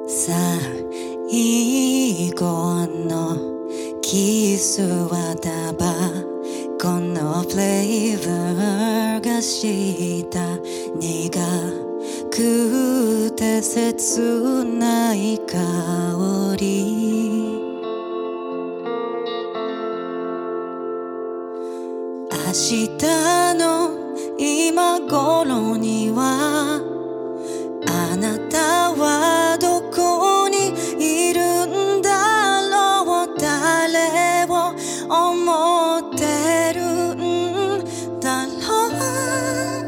最後のキスはタバコのフレーバーがした苦くて切ない香り明日の今頃にはあなたはどこにいるんだろう誰を思ってるんだろう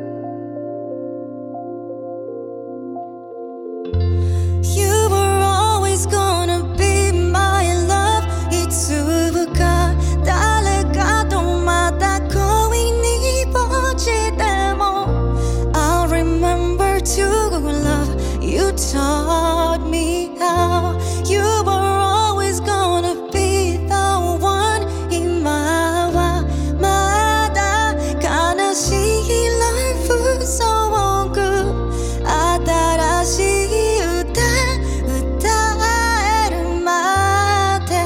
You were always gonna be my love いつか誰かとまた恋に落ちても I'll remember to love you taught me how you were always gonna be the one 今はまだ悲しいライフソング新しい歌歌えるまで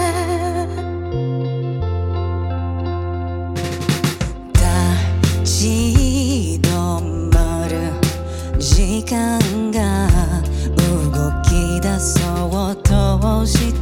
立ち止まる時間が動き出そうとして